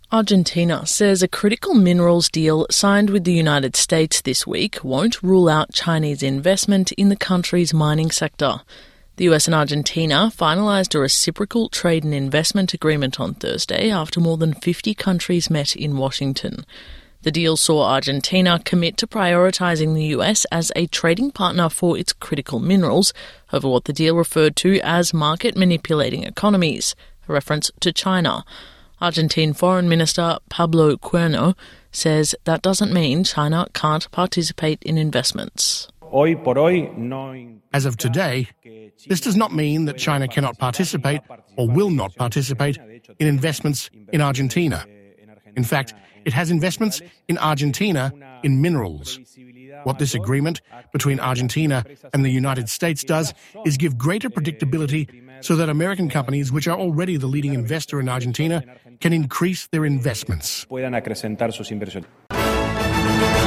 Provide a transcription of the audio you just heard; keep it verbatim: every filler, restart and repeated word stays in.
Argentina says a critical minerals deal signed with the United States this week won't rule out Chinese investment in the country's mining sector. The U S and Argentina finalised a reciprocal trade and investment agreement on Thursday after more than fifty countries met in Washington. The deal saw Argentina commit to prioritising the U S as a trading partner for its critical minerals over what the deal referred to as market-manipulating economies, a reference to China. Argentine Foreign Minister Pablo Cuerno says that doesn't mean China can't participate in investments. As of today, this does not mean that China cannot participate or will not participate in investments in Argentina. In fact, it has investments in Argentina in minerals. What this agreement between Argentina and the United States does is give greater predictability so that American companies, which are already the leading investor in Argentina, can increase their investments.